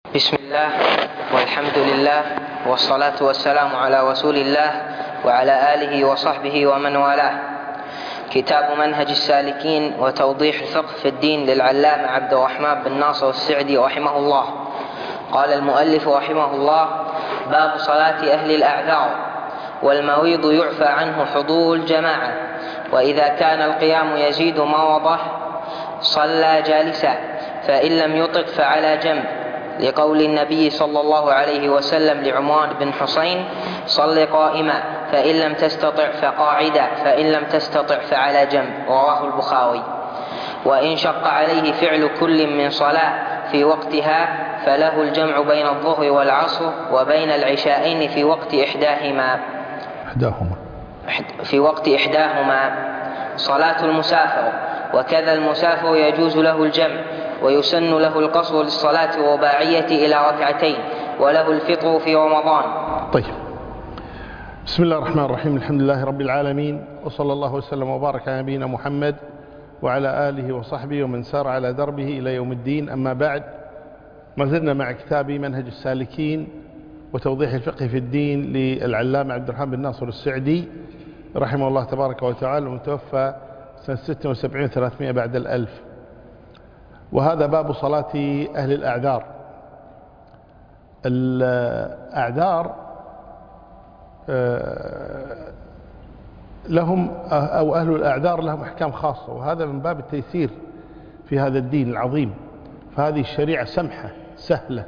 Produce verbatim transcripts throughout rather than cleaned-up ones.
بسم الله والحمد لله والصلاة والسلام على رسول الله وعلى آله وصحبه ومن والاه. كتاب منهج السالكين وتوضيح الفقه في الدين للعلامة عبد الرحمن بن ناصر السعدي رحمه الله. قال المؤلف رحمه الله: باب صلاة أهل الأعذار. والمريض يعفى عنه حضور الجماعة، وإذا كان القيام يزيد مرضه صلى جالسا، فإن لم يطق فعلى جنب، لقول النبي صلى الله عليه وسلم لعمران بن حسين: صل قائما، فإن لم تستطع فقاعدا، فإن لم تستطع فعلى جنب، رواه البخاري. وإن شق عليه فعل كل من صلاة في وقتها فله الجمع بين الظهر والعصر وبين العشاءين في وقت إحداهما إحداهما في وقت إحداهما صلاة المسافر، وكذا المسافر يجوز له الجمع، ويسن له القصر للصلاة الرباعية إلى ركعتين، وله الفطر في رمضان. طيب، بسم الله الرحمن الرحيم. الحمد لله رب العالمين، وصلى الله وسلم وبارك على نبينا محمد وعلى آله وصحبه ومن سار على دربه إلى يوم الدين. أما بعد، ما زلنا مع كتاب منهج السالكين وتوضيح الفقه في الدين للعلامة عبد الرحمن بن ناصر السعدي رحمه الله تبارك وتعالى، المتوفى سنة ستة وسبعين وثلاثمائة بعد الألف. وهذا باب صلاة أهل الأعذار. الأعذار لهم أو أهل الأعذار لهم أحكام خاصة، وهذا من باب التيسير في هذا الدين العظيم. فهذه الشريعة سمحة سهلة،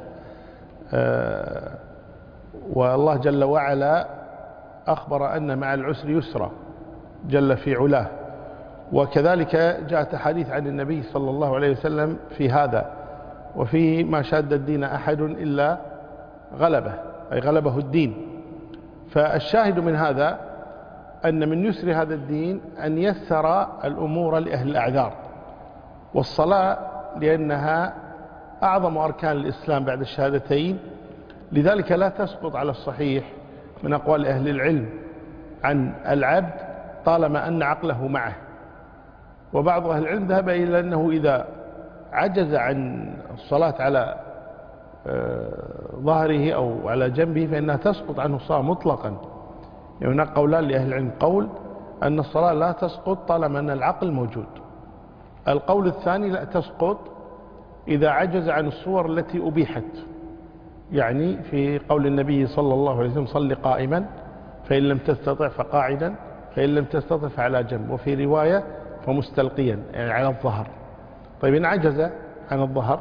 والله جل وعلا أخبر أن مع العسر يسرا جل في علاه. وكذلك جاءت حديث عن النبي صلى الله عليه وسلم في هذا: وفيه ما شاد الدين أحد إلا غلبه، أي غلبه الدين. فالشاهد من هذا أن من يسر هذا الدين أن يسر الأمور لأهل الأعذار. والصلاة لأنها أعظم أركان الإسلام بعد الشهادتين، لذلك لا تسقط على الصحيح من أقوال أهل العلم عن العبد طالما أن عقله معه. وبعض أهل العلم ذهب إلى أنه إذا عجز عن الصلاة على ظهره أو على جنبه فإنها تسقط عنه الصلاة مطلقا. يعني هناك قولان لأهل العلم: قول أن الصلاة لا تسقط طالما أن العقل موجود. القول الثاني: لا تسقط إذا عجز عن الصور التي أبيحت، يعني في قول النبي صلى الله عليه وسلم: صل قائما، فإن لم تستطع فقاعدا، فإن لم تستطع فعلى جنب، وفي رواية فمستلقيا، يعني على الظهر. طيب، إن عجز عن الظهر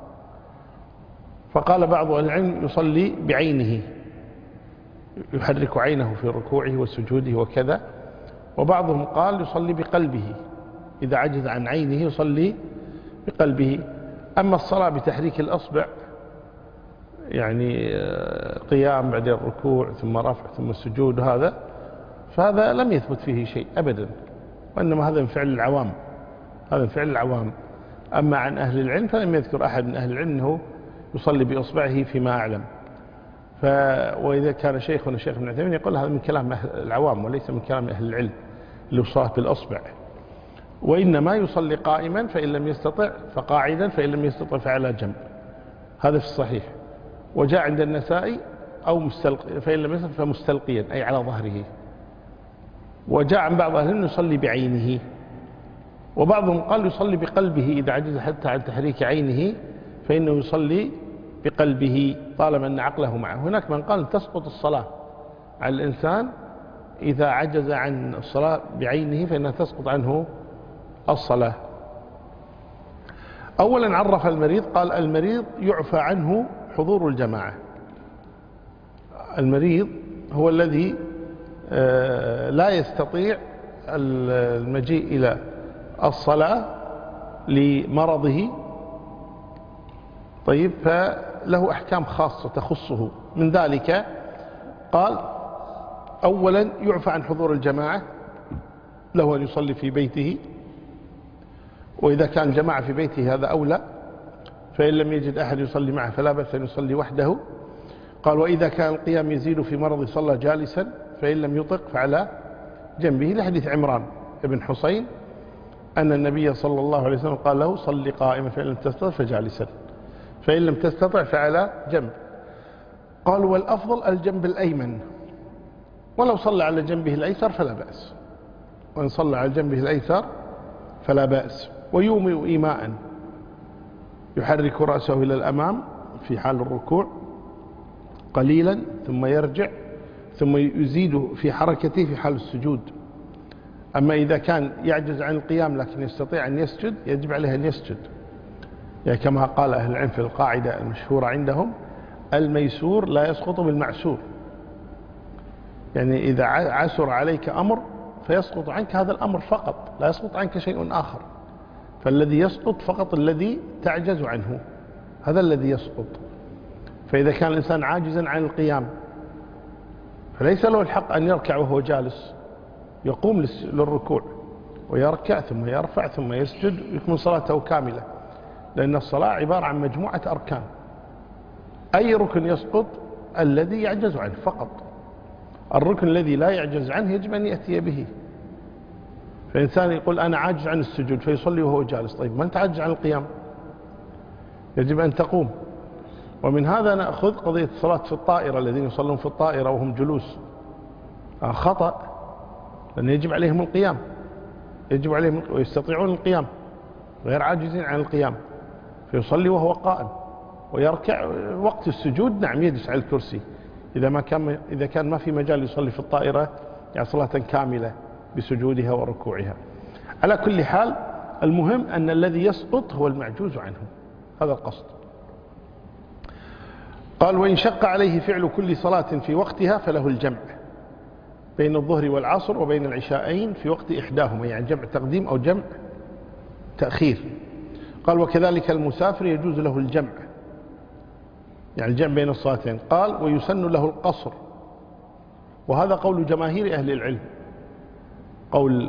فقال بعض أهل العلم: يصلي بعينه، يحرك عينه في ركوعه وسجوده وكذا. وبعضهم قال: يصلي بقلبه، إذا عجز عن عينه يصلي بقلبه. أما الصلاة بتحريك الأصبع، يعني قيام بعد الركوع ثم رفع ثم السجود، هذا فهذا لم يثبت فيه شيء أبدا، وإنما هذا من فعل العوام، هذا من فعل العوام. أما عن أهل العلم فلم يذكر أحد من أهل العلم أنه يصلي بإصبعه فيما أعلم. ف... وإذا كان شيخنا الشيخ ابن عثيمين يقول هذا من كلام العوام وليس من كلام أهل العلم اللي الصلاة بالأصبع، وإنما يصلي قائما، فإن لم يستطع فقاعدا، فإن لم يستطع فعلى جنب. هذا في الصحيح. وجاء عند النسائي: أو مستلقي، فإن لم يستطع فمستلقيا، أي على ظهره. وجاء عن بعض أهل العلم: يصلي بعينه. وبعضهم قال: يصلي بقلبه، إذا عجز حتى عن تحريك عينه فإنه يصلي بقلبه طالما أن عقله معه. هناك من قال: تسقط الصلاة على الإنسان إذا عجز عن الصلاة بعينه، فإنها تسقط عنه الصلاة. أولا عرف المريض، قال: المريض يعفى عنه حضور الجماعة. المريض هو الذي لا يستطيع المجيء إلى الصلاة لمرضه. طيب، فله أحكام خاصة تخصه. من ذلك قال: أولا يعفى عن حضور الجماعة، له أن يصلي في بيته، وإذا كان جماعة في بيته هذا أولى، فإن لم يجد أحد يصلي معه فلا بأس أن يصلي وحده. قال: وإذا كان القيام يزيد في مرض صلى جالسا، فإن لم يطق فعلى جنبه، لحديث عمران بن حسين أن النبي صلى الله عليه وسلم قال له: صل قائما، فإن لم تستطع فجالسا. فإن لم تستطع فعلى جنب. قال والأفضل الجنب الأيمن، ولو صلى على جنبه الأيسر فلا بأس، وإن صلى على جنبه الأيسر فلا بأس. ويومئ إيماء، يحرك رأسه إلى الأمام في حال الركوع قليلا ثم يرجع، ثم يزيد في حركته في حال السجود. أما إذا كان يعجز عن القيام لكن يستطيع أن يسجد يجب عليه أن يسجد، يعني كما قال أهل العلم في القاعدة المشهورة عندهم: الميسور لا يسقط بالمعسور. يعني إذا عسر عليك أمر فيسقط عنك هذا الأمر فقط، لا يسقط عنك شيء آخر. فالذي يسقط فقط الذي تعجز عنه، هذا الذي يسقط. فإذا كان الإنسان عاجزا عن القيام فليس له الحق أن يركع وهو جالس، يقوم للركوع ويركع ثم يرفع ثم يسجد ويكمل صلاته كاملة، لأن الصلاة عبارة عن مجموعة أركان. أي ركن يسقط؟ الذي يعجز عنه فقط. الركن الذي لا يعجز عنه يجب أن يأتي به. فإنسان يقول أنا عاجز عن السجود فيصلي وهو جالس، طيب ما أنت عاجز عن القيام، يجب أن تقوم. ومن هذا نأخذ قضية الصلاة في الطائرة، الذين يصلون في الطائرة وهم جلوس خطأ، لأن يجب عليهم القيام، يجب عليهم ويستطيعون القيام غير عاجزين عن القيام، فيصلي وهو قائم ويركع. وقت السجود نعم يجلس على الكرسي إذا ما كان إذا كان ما في مجال يصلي في الطائرة يعني صلاة كاملة بسجودها وركوعها. على كل حال المهم أن الذي يسقط هو المعجوز عنه، هذا القصد. قال وإن شق عليه فعل كل صلاة في وقتها فله الجمع بين الظهر والعصر وبين العشاءين في وقت إحداهما، يعني جمع تقديم أو جمع تأخير. قال وكذلك المسافر يجوز له الجمع، يعني الجمع بين الصلاتين. قال ويسن له القصر، وهذا قول جماهير أهل العلم، قول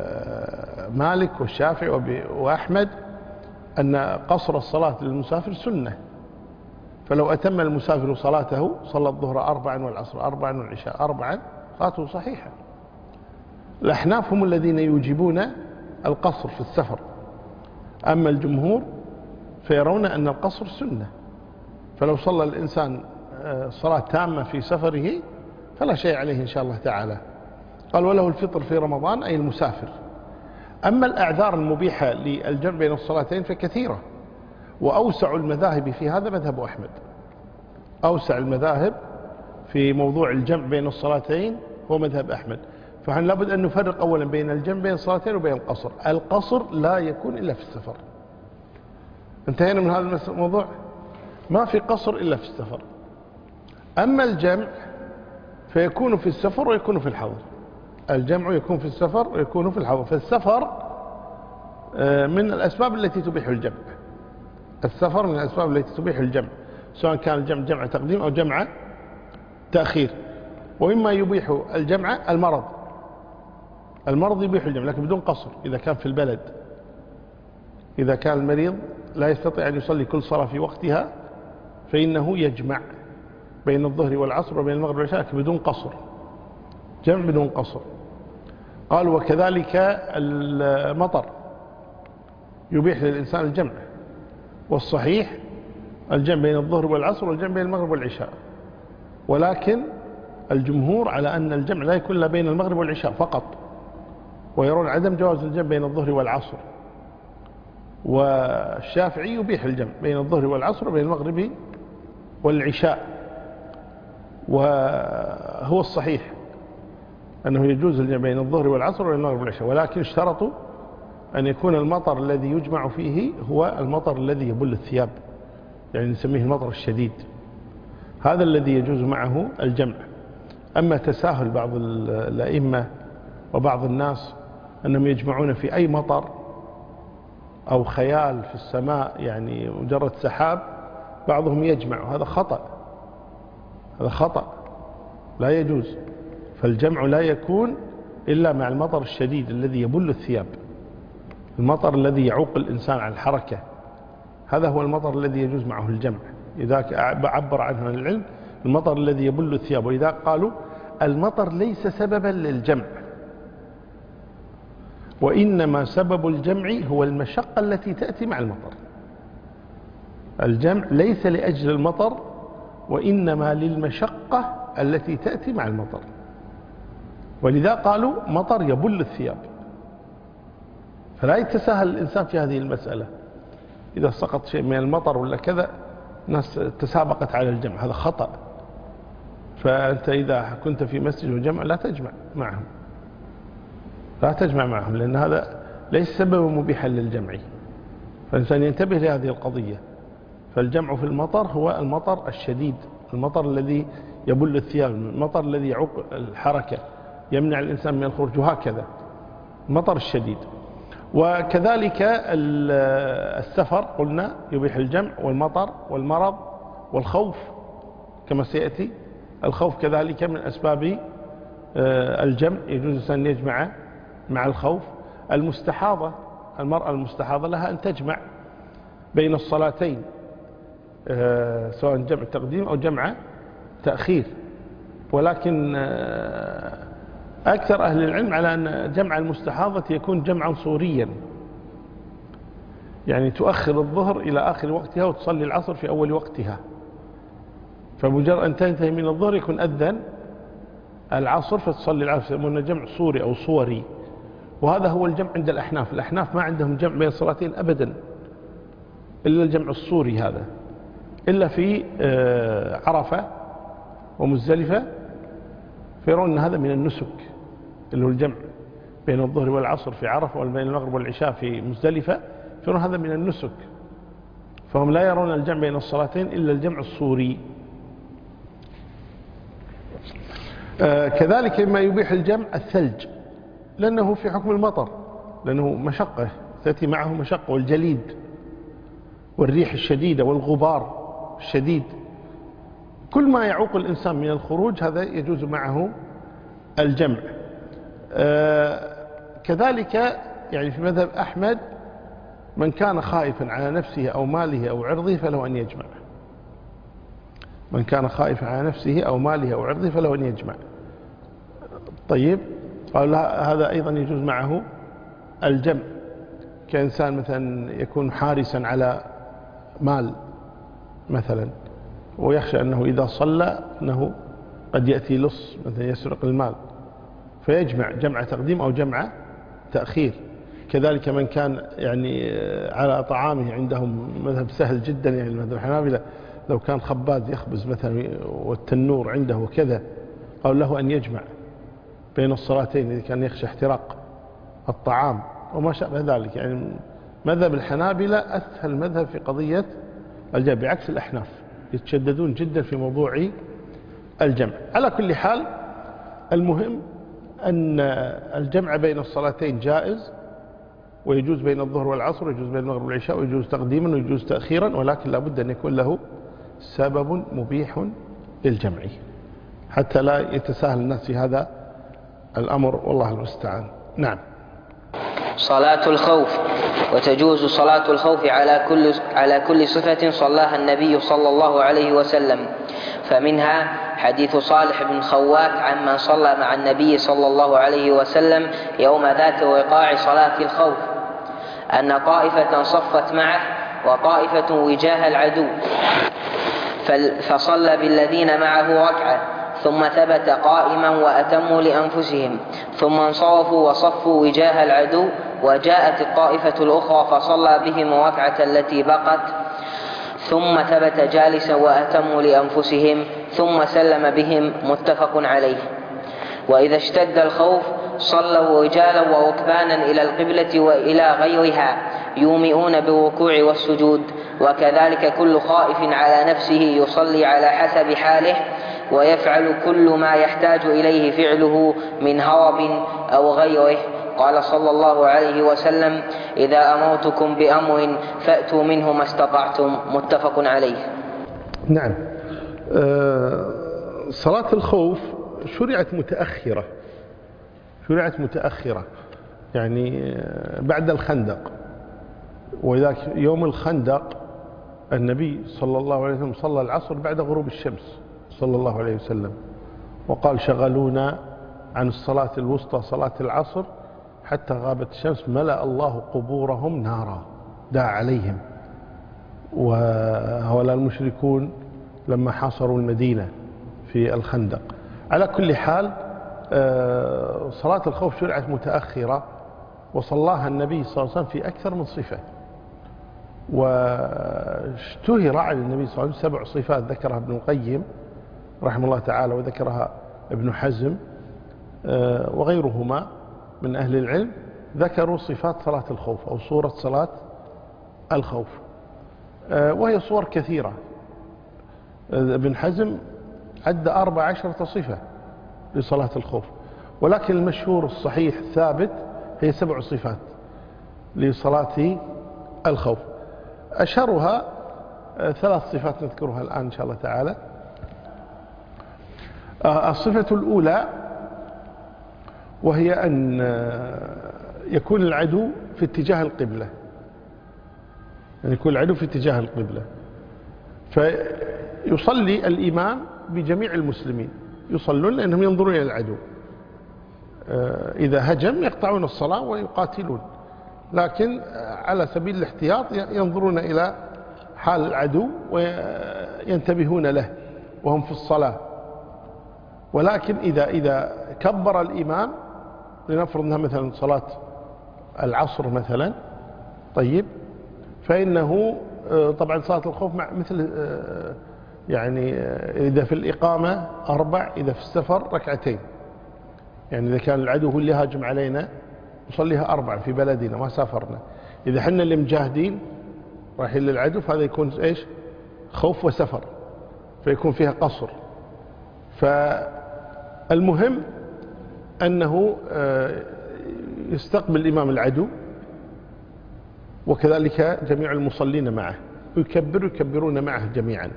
مالك والشافعي وأحمد أن قصر الصلاة للمسافر سنة. فلو أتم المسافر صلاته صلى الظهر أربعا والعصر أربعا والعشاء أربعا صلاته صحيحة. الأحناف هم الذين يوجبون القصر في السفر، أما الجمهور فيرون أن القصر سنة. فلو صلى الإنسان صلاة تامة في سفره فلا شيء عليه إن شاء الله تعالى. قال وله الفطر في رمضان أي المسافر. أما الأعذار المبيحة للجمع بين الصلاتين فكثيرة، وأوسع المذاهب في هذا مذهب أحمد. أوسع المذاهب في موضوع الجمع بين الصلاتين هو مذهب أحمد. فنحن لابد أن نفرق أولا بين الجمع بين الصلاتين وبين القصر. القصر لا يكون إلا في السفر. انتهينا من هذا الموضوع، ما في قصر إلا في السفر. أما الجمع فيكون في السفر ويكون في الحضر. الجمع يكون في السفر ويكون في الحضر. فالسفر من الأسباب التي تبيح الجمع. السفر من الأسباب التي تبيح الجمع، سواء كان الجمع جمع تقديم أو جمع تأخير. ومما يبيح الجمع المرض. المرض يبيح الجمع لكن بدون قصر إذا كان في البلد. إذا كان المريض لا يستطيع أن يصلي كل صلاة في وقتها فإنه يجمع بين الظهر والعصر وبين المغرب والعشاء بدون قصر، جمع بدون قصر. قال وكذلك المطر يبيح للإنسان الجمع، والصحيح الجمع بين الظهر والعصر والجمع بين المغرب والعشاء. ولكن الجمهور على أن الجمع لا يكون إلا بين المغرب والعشاء فقط، ويرون عدم جواز الجمع بين الظهر والعصر. والشافعي يبيح الجمع بين الظهر والعصر وبين المغرب والعشاء، وهو الصحيح أنه يجوز الجمع بين الظهر والعصر وبين المغرب والعشاء. ولكن اشترطوا أن يكون المطر الذي يجمع فيه هو المطر الذي يبل الثياب، يعني نسميه المطر الشديد، هذا الذي يجوز معه الجمع. أما تساهل بعض الأئمة وبعض الناس أنهم يجمعون في أي مطر أو خيال في السماء، يعني مجرد سحاب، بعضهم يجمع، هذا خطأ، هذا خطأ لا يجوز. فالجمع لا يكون إلا مع المطر الشديد الذي يبل الثياب، المطر الذي يعوق الإنسان عن الحركة، هذا هو المطر الذي يجوز معه الجمع. إذا عبر عنه العلم المطر الذي يبل الثياب. وإذا قالوا المطر ليس سببا للجمع، وإنما سبب الجمع هو المشقة التي تأتي مع المطر. الجمع ليس لأجل المطر، وإنما للمشقة التي تأتي مع المطر. ولذا قالوا مطر يبل الثياب، فلا يتساهل الإنسان في هذه المسألة. إذا سقط شيء من المطر ولا كذا ناس تسابقت على الجمع، هذا خطأ. فأنت إذا كنت في مسجد وجمع لا تجمع معهم، لا تجمع معهم، لأن هذا ليس سببا مبيحا للجمع. فالإنسان ينتبه لهذه القضية. فالجمع في المطر هو المطر الشديد، المطر الذي يبل الثياب، المطر الذي يعوق الحركة، يمنع الإنسان من الخروج، وهكذا المطر الشديد. وكذلك السفر قلنا يبيح الجمع، والمطر والمرض والخوف كما سيأتي. الخوف كذلك من أسباب الجمع، يجوز الإنسان يجمع مع الخوف. المستحاضة، المرأة المستحاضة لها أن تجمع بين الصلاتين، سواء جمع تقديم أو جمع تأخير. ولكن أكثر أهل العلم على أن جمع المستحاضة يكون جمعا صوريا، يعني تؤخر الظهر إلى آخر وقتها وتصلي العصر في أول وقتها، فمجرد أن تنتهي من الظهر يكون أذن العصر فتصلي العصر، يسمونه جمع صوري أو صوري. وهذا هو الجمع عند الأحناف. الأحناف ما عندهم جمع بين الصلاتين أبدا إلا الجمع الصوري هذا، إلا في عرفة ومزدلفة، فيرون أن هذا من النسك، اللي هو الجمع بين الظهر والعصر في عرفة وبين المغرب والعشاء في مزدلفة، فيرون هذا من النسك، فهم لا يرون الجمع بين الصلاتين إلا الجمع الصوري. آه كذلك ما يبيح الجمع الثلج، لأنه في حكم المطر، لأنه مشقة تأتي معه مشقة، والجليد والريح الشديدة والغبار الشديد، كل ما يعوق الإنسان من الخروج هذا يجوز معه الجمع. آه كذلك يعني في مذهب أحمد من كان خائفا على نفسه أو ماله أو عرضه فله أن يجمع، من كان خائفا على نفسه أو ماله أو عرضه فله أن يجمع. طيب، قال هذا أيضا يجوز معه الجمع، كإنسان مثلا يكون حارسا على مال مثلا، ويخشى أنه إذا صلى أنه قد يأتي لص مثلا يسرق المال، فيجمع جمع تقديم أو جمع تأخير. كذلك من كان يعني على طعامه عندهم مذهب سهل جدا، يعني المذهب الحنابلة لو كان خباز يخبز مثلا والتنور عنده وكذا، قال له أن يجمع بين الصلاتين إذا كان يخشى احتراق الطعام وما شابه ذلك. يعني مذهب الحنابلة أسهل مذهب في قضية الجمع، بعكس الأحناف يتشددون جدا في موضوع الجمع. على كل حال المهم أن الجمع بين الصلاتين جائز، ويجوز بين الظهر والعصر، ويجوز بين المغرب والعشاء، ويجوز تقديما ويجوز تأخيرا، ولكن لابد أن يكون له سبب مبيح للجمع حتى لا يتساهل الناس في هذا الأمر، والله المستعان. نعم. صلاة الخوف. وتجوز صلاة الخوف على كل على كل صفة صلاها النبي صلى الله عليه وسلم، فمنها حديث صالح بن خوات عمن صلى مع النبي صلى الله عليه وسلم يوم ذات وقاع صلاة الخوف أن طائفة صفت معه وطائفة وجاه العدو، فصلى بالذين معه ركعة ثم ثبت قائما وأتموا لأنفسهم، ثم انصرفوا وصفوا وجاه العدو، وجاءت الطائفة الأخرى فصلى بهم الركعة التي بقت، ثم ثبت جالسا وأتموا لأنفسهم، ثم سلم بهم، متفق عليه. وإذا اشتد الخوف صلوا رجالا وركبانا إلى القبلة وإلى غيرها يومئون بالركوع والسجود، وكذلك كل خائف على نفسه يصلي على حسب حاله، ويفعل كل ما يحتاج إليه فعله من هرب أو غيره. قال صلى الله عليه وسلم: إذا أمرتكم بأمر فأتوا منه ما استطعتم، متفق عليه. نعم. أه صلاة الخوف شرعت متأخرة، شرعت متأخرة يعني بعد الخندق، وذاك يوم الخندق النبي صلى الله عليه وسلم صلى العصر بعد غروب الشمس صلى الله عليه وسلم، وقال: شغلونا عن الصلاة الوسطى صلاة العصر حتى غابت الشمس، ملأ الله قبورهم نارا، دعا عليهم. وهؤلاء المشركون لما حاصروا المدينة في الخندق. على كل حال صلاة الخوف شرعت متأخرة، وصلاها النبي صلى الله عليه وسلم في أكثر من صفة، واشتهر على النبي صلى الله عليه وسلم سبع صفات ذكرها ابن القيم رحمه الله تعالى، وذكرها ابن حزم وغيرهما من أهل العلم، ذكروا صفات صلاة الخوف أو صورة صلاة الخوف، وهي صور كثيرة. ابن حزم عد أربع عشرة صفة لصلاة الخوف، ولكن المشهور الصحيح الثابت هي سبع صفات لصلاة الخوف. أشهرها ثلاث صفات نذكرها الآن إن شاء الله تعالى. الصفة الأولى وهي أن يكون العدو في اتجاه القبلة، يعني يكون العدو في اتجاه القبلة، فيصلي الإمام بجميع المسلمين يصلون لأنهم ينظرون إلى العدو، إذا هجم يقطعون الصلاة ويقاتلون، لكن على سبيل الاحتياط ينظرون إلى حال العدو وينتبهون له وهم في الصلاة. ولكن إذا إذا كبر الإمام، لنفرض أنها مثلا صلاة العصر مثلا، طيب، فإنه طبعا صلاة الخوف مع مثل يعني إذا في الإقامة أربع، إذا في السفر ركعتين، يعني إذا كان العدو هو اللي هاجم علينا نصليها أربع في بلدنا ما سافرنا. إذا حنا اللي مجاهدين رايحين للعدو فهذا يكون إيش؟ خوف وسفر، فيكون فيها قصر. فالمهم أنه يستقبل الإمام العدو، وكذلك جميع المصلين معه، ويكبر يكبرون معه جميعا.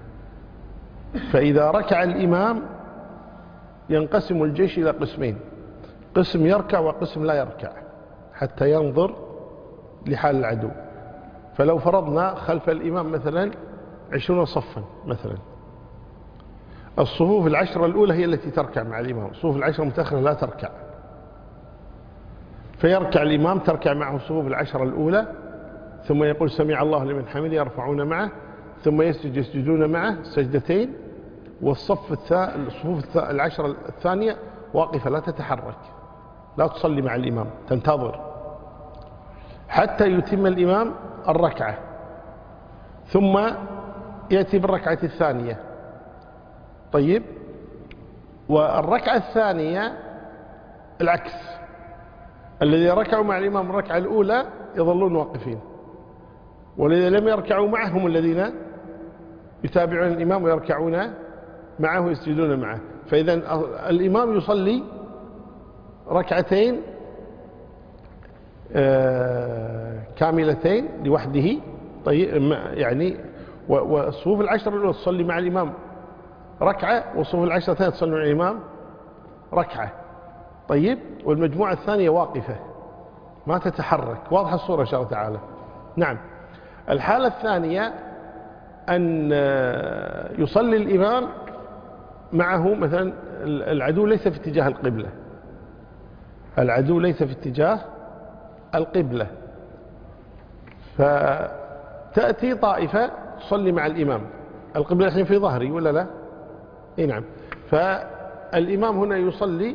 فإذا ركع الإمام ينقسم الجيش إلى قسمين، قسم يركع وقسم لا يركع حتى ينظر لحال العدو. فلو فرضنا خلف الإمام مثلا عشرون صفا مثلا، الصفوف العشرة الأولى هي التي تركع مع الإمام، الصفوف العشرة المتأخرة لا تركع، فيركع الإمام تركع معه الصفوف العشرة الأولى، ثم يقول سمع الله لمن حمده يرفعون معه، ثم يسجد يسجدون معه سجدتين، والصف الثا... الصفوف العشرة الثانية واقفة لا تتحرك، لا تصلي مع الإمام، تنتظر حتى يتم الإمام الركعة، ثم يأتي بالركعة الثانية. طيب، والركعة الثانية العكس، الذي ركعوا مع الإمام الركعة الأولى يظلون واقفين، والذين لم يركعوا معه هم الذين يتابعون الإمام ويركعون معه ويسجدون معه. فإذا الإمام يصلي ركعتين كاملتين لوحده، طيب، يعني والصفوف العشرة الأولى تصلي مع الإمام ركعة، والصفوف العشرة الثانية تصلي مع الإمام ركعة، طيب، والمجموعة الثانية واقفة ما تتحرك. واضحة الصورة إن شاء الله تعالى. نعم. الحالة الثانية أن يصلي الإمام معه مثلا العدو ليس في اتجاه القبلة، العدو ليس في اتجاه القبلة، فتأتي طائفة تصلي مع الإمام، القبلة الحين في ظهري ولا لا؟ اي نعم. فالإمام هنا يصلي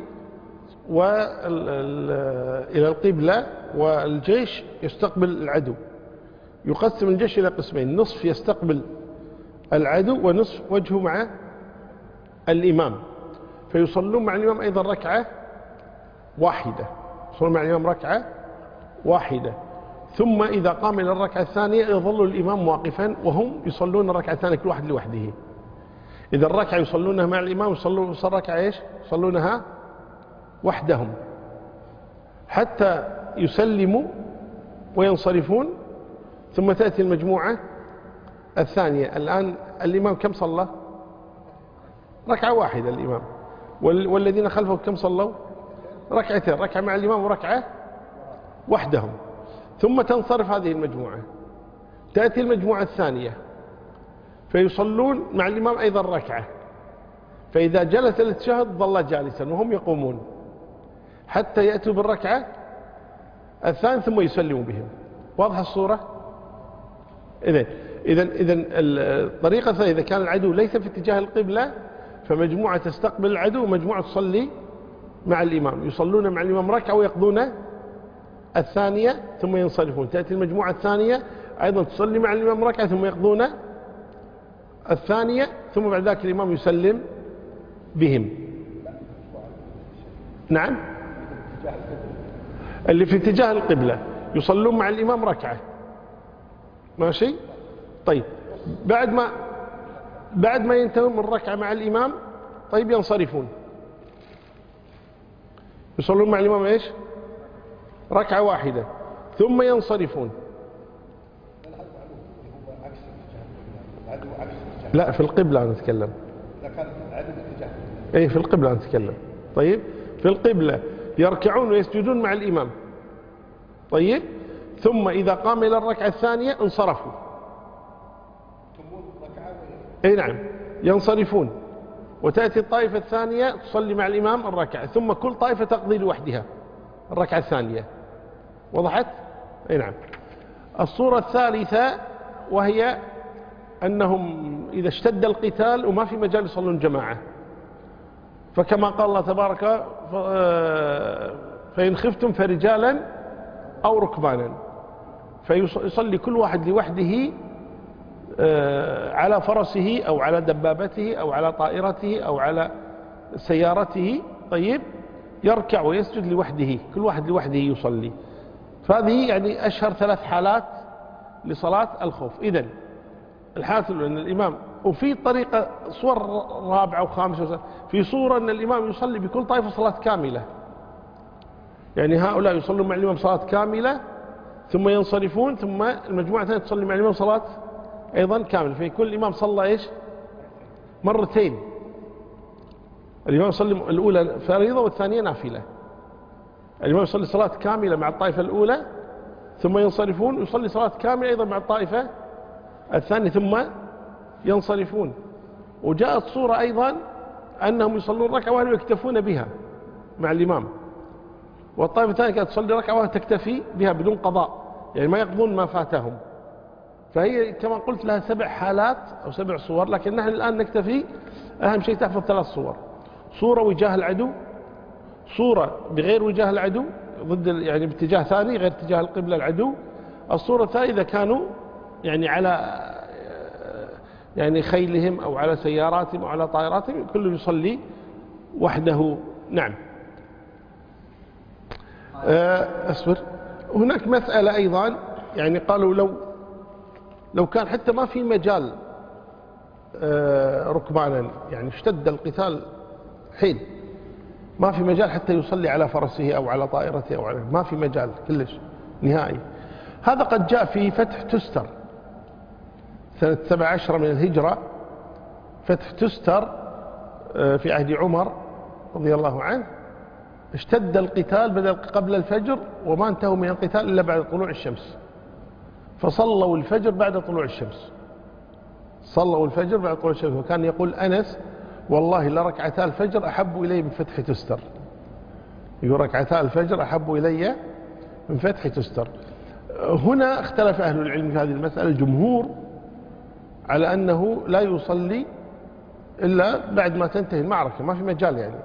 إلى القبلة، والجيش يستقبل العدو. يقسم الجيش إلى قسمين، نصف يستقبل العدو ونصف وجهه مع الإمام، فيصلون مع الإمام أيضا ركعة واحدة، يصلون مع الإمام ركعة واحدة، ثم إذا قام إلى الركعة الثانية يظل الإمام واقفا وهم يصلون الركعة الثانية كل واحد لوحده. إذا الركعة يصلونها مع الإمام يصلون الركعة إيش؟ يصلونها وحدهم حتى يسلموا وينصرفون، ثم تأتي المجموعة الثانية. الآن الإمام كم صلى؟ ركعة واحدة الإمام، والذين خلفه كم صلوا؟ ركعتين، ركعة مع الإمام وركعة وحدهم، ثم تنصرف هذه المجموعة، تأتي المجموعة الثانية فيصلون مع الإمام أيضا ركعة، فإذا جلس للتشهد ظل جالسا وهم يقومون حتى يأتوا بالركعة الثانية ثم يسلموا بهم. واضح الصورة؟ إذن إذا إذا الطريقة الثانية إذا كان العدو ليس في اتجاه القبلة فمجموعة تستقبل العدو ومجموعة تصلي مع الإمام، يصلون مع الإمام ركعة ويقضون الثانية ثم ينصرفون. تأتي المجموعة الثانية أيضا تصلي مع الإمام ركعة ثم يقضون الثانية ثم بعد ذلك الإمام يسلم بهم. نعم، اللي في اتجاه القبلة يصلون مع الإمام ركعة، ماشي. طيب بعد ما بعد ما ينتهون من الركعة مع الإمام طيب ينصرفون، يصلون مع الإمام إيش؟ ركعة واحدة ثم ينصرفون. لا في القبلة نتكلم. ايه في القبلة نتكلم. طيب في القبلة يركعون ويسجدون مع الإمام. طيب ثم إذا قام إلى الركعة الثانية انصرفوا. اي نعم ينصرفون، وتأتي الطائفة الثانية تصلي مع الإمام الركعة، ثم كل طائفة تقضي لوحدها الركعة الثانية. وضحت؟ اي نعم. الصورة الثالثة وهي أنهم إذا اشتد القتال وما في مجال يصلون جماعة، فكما قال الله تبارك فإن خفتم فرجالا أو ركبانا، فيصلي كل واحد لوحده على فرسه أو على دبابته أو على طائرته أو على سيارته. طيب يركع ويسجد لوحده، كل واحد لوحده يصلي. فهذه يعني أشهر ثلاث حالات لصلاة الخوف. إذن الحاصل أن الإمام، وفي طريقة صور رابعة وخامسة، في صورة أن الإمام يصلي بكل طائفة صلاة كاملة، يعني هؤلاء يصلون مع الإمام صلاة كاملة ثم ينصرفون، ثم المجموعة الثانية تصلي مع الإمام صلاة أيضا كاملة، فيكون الإمام صلى إيش؟ مرتين. الإمام يصلي الأولى فريضة والثانية نافلة. الإمام يصلي صلاة كاملة مع الطائفة الأولى ثم ينصرفون، ويصلي صلاة كاملة أيضا مع الطائفة الثانية ثم ينصرفون. وجاءت صورة أيضا أنهم يصلون ركعة واحدة ويكتفون بها مع الإمام، والطائفة الثانية كانت تصلي ركعة واحدة تكتفي بها بدون قضاء، يعني ما يقضون ما فاتهم. فهي كما قلت لها سبع حالات أو سبع صور، لكن نحن الآن نكتفي أهم شيء تحفظ ثلاث صور: صورة وجاه العدو، صورة بغير وجاه العدو ضد يعني باتجاه ثاني غير اتجاه القبلة العدو، الصورة الثانية إذا كانوا يعني على يعني خيلهم أو على سياراتهم أو على طائراتهم كله يصلي وحده. نعم. أصبر. هناك مسألة أيضا، يعني قالوا لو لو كان حتى ما في مجال ركبانا، يعني اشتد القتال حين ما في مجال حتى يصلي على فرسه أو على طائرته أو على، ما في مجال كلش نهائي. هذا قد جاء في فتح تستر سنة سبع عشر من الهجرة. فتح تستر في عهد عمر رضي الله عنه، اشتد القتال بدأ قبل الفجر وما انتهوا من القتال إلا بعد طلوع الشمس، فصلوا الفجر بعد طلوع الشمس، صلوا الفجر بعد طلوع الشمس. وكان يقول أنس: والله لركعتا الفجر أحب إلي من فتح تستر. يقول ركعتا الفجر أحب إلي من فتح تستر. هنا اختلف أهل العلم في هذه المسألة. الجمهور على أنه لا يصلي إلا بعد ما تنتهي المعركة، ما في مجال. يعني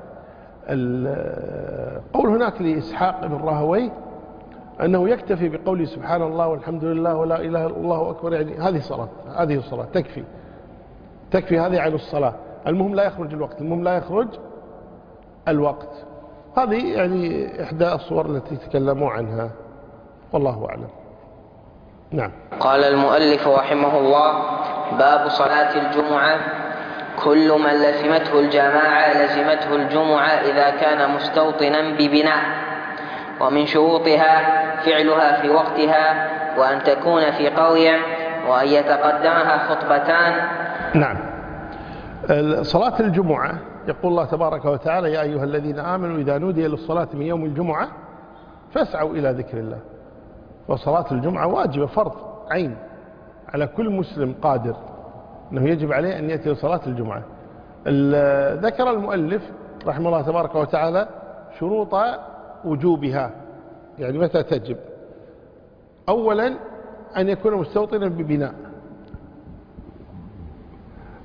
القول هناك لإسحاق بن راهويه أنه يكتفي بقوله سبحان الله والحمد لله ولا إله إلا الله أكبر، يعني هذه صلاة، هذه الصلاة تكفي تكفي هذه عن الصلاة. المهم لا يخرج الوقت، المهم لا يخرج الوقت. هذه يعني إحدى الصور التي تكلموا عنها، والله أعلم. نعم. قال المؤلف رحمه الله: باب صلاة الجمعة: كل من لزمته الجماعة لزمته الجمعة إذا كان مستوطنا ببناء، ومن شروطها فعلها في وقتها، وأن تكون في قرية، وأن يتقدمها خطبتان. نعم. صلاة الجمعة يقول الله تبارك وتعالى: يا أيها الذين آمنوا إذا نودي للصلاة من يوم الجمعة فاسعوا إلى ذكر الله. وصلاة الجمعة واجبة فرض عين على كل مسلم قادر أنه يجب عليه أن يأتي لصلاة الجمعة. ذكر المؤلف رحمه الله تبارك وتعالى شروط وجوبها، يعني متى تجب. أولا أن يكون مستوطنا ببناء،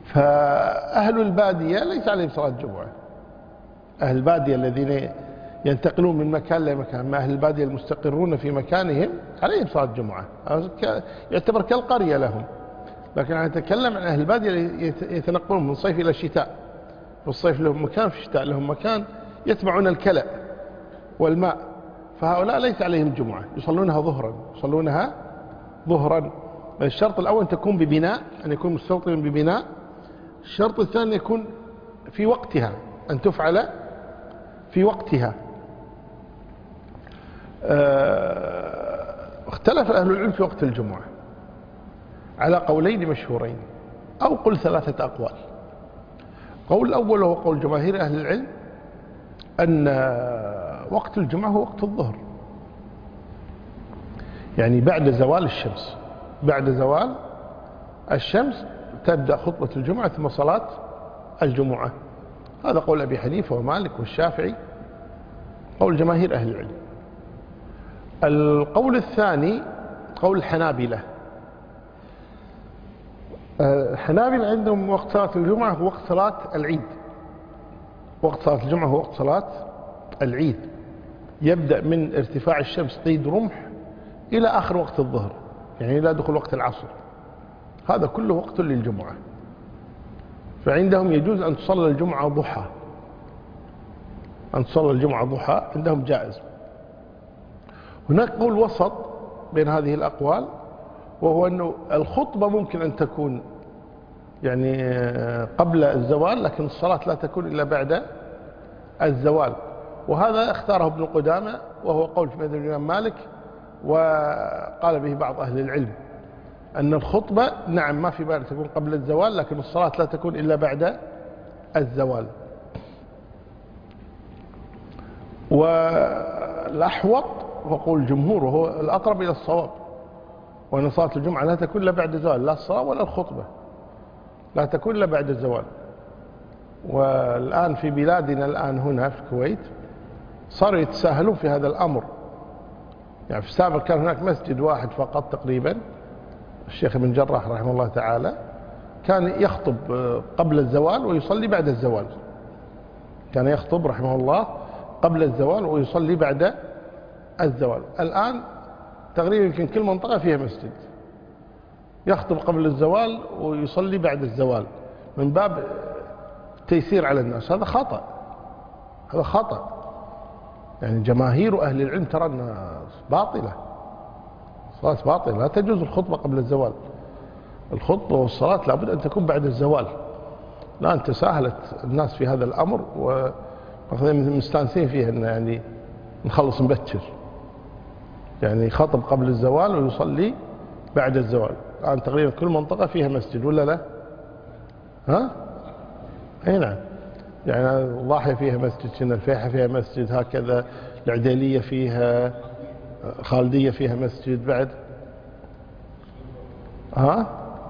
فأهل البادية ليس عليهم صلاة الجمعة. أهل البادية الذين ينتقلون من مكان لمكان، ما أهل البادية المستقرون في مكانهم عليهم صلاة الجمعة، يعتبر كالقرية لهم. لكن أنا أتكلم عن أهل البادية يتنقلون من صيف إلى شتاء، في الصيف لهم مكان، في الشتاء لهم مكان، يتبعون الكلأ والماء، فهؤلاء ليس عليهم جمعة، يصلونها ظهرا، يصلونها ظهرا. الشرط الأول أن تكون ببناء، أن يكون مستوطنا ببناء. الشرط الثاني يكون في وقتها، أن تفعل في وقتها. اختلف أهل العلم في وقت الجمعة على قولين مشهورين، أو قل ثلاثة أقوال. قول الأول وهو قول جماهير أهل العلم أن وقت الجمعة هو وقت الظهر، يعني بعد زوال الشمس، بعد زوال الشمس تبدأ خطبة الجمعة ثم صلاة الجمعة. هذا قول أبي حنيفة ومالك والشافعي، قول جماهير أهل العلم. القول الثاني قول الحنابلة. الحنابلة عندهم وقت صلاة الجمعة هو وقت صلاة العيد، وقت صلاة الجمعة هو وقت صلاة العيد، يبدأ من ارتفاع الشمس قيد رمح إلى آخر وقت الظهر، يعني إلى دخول وقت العصر، هذا كله وقت للجمعة. فعندهم يجوز أن تصلى الجمعة ضحى، أن تصلى الجمعة ضحى عندهم جائز. هناك قول وسط بين هذه الأقوال، وهو أنه الخطبة ممكن أن تكون يعني قبل الزوال، لكن الصلاة لا تكون إلا بعد الزوال، وهذا اختاره ابن قدامة وهو قول في مذهب الإمام مالك، وقال به بعض أهل العلم أن الخطبة نعم ما في بأس تكون قبل الزوال، لكن الصلاة لا تكون إلا بعد الزوال. والأحوط هو قول الجمهور وهو الأقرب إلى الصواب، وأن صلاة الجمعة لا تكون إلا بعد الزوال، لا الصلاة ولا الخطبة لا تكون إلا بعد الزوال. والآن في بلادنا الآن هنا في الكويت صاروا يتساهلون في هذا الأمر، يعني في السابق كان هناك مسجد واحد فقط تقريبا، الشيخ ابن جراح رحمه الله تعالى كان يخطب قبل الزوال ويصلي بعد الزوال، كان يخطب رحمه الله قبل الزوال ويصلي بعد الزوال. الآن تقريبا يمكن كل منطقة فيها مسجد، يخطب قبل الزوال ويصلي بعد الزوال من باب تيسير على الناس. هذا خطأ، هذا خطأ، يعني جماهير أهل العلم ترى أنها باطلة، صلاة باطلة، لا تجوز الخطبة قبل الزوال. الخطبة والصلاة لابد أن تكون بعد الزوال. لا أنت ساهلت الناس في هذا الأمر ومستانسين فيها أن يعني نخلص مبكر، يعني خطب قبل الزوال ويصلي بعد الزوال. الآن تقريبا كل منطقة فيها مسجد ولا لا؟ ها؟ أي نعم، يعني الضاحية فيها مسجد، شنا الفيحة فيها مسجد، هكذا العديلية فيها، خالدية فيها مسجد بعد، ها؟